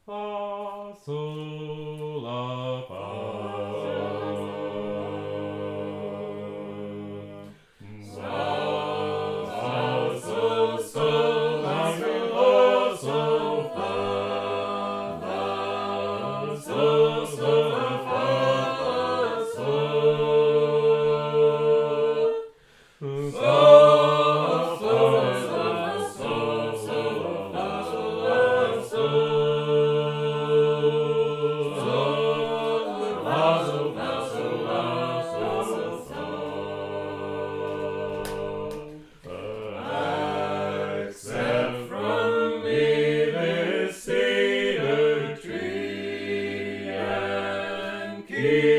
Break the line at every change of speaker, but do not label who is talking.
fa, sol, la, fa. Fa, sol, sol, la, fa, sol, fa. Fa, sol, sol, la, fa, sol. Fa, fa, sol, sol, sol, la, sol, sol. La, sol, la, sol, la, sol, sol. Accept from me this cedar tree and keep